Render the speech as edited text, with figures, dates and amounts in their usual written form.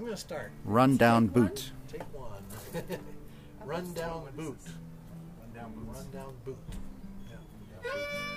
going to start. Run down boot. Take one. Run down boot. Run down boots. Run down boot. Yeah.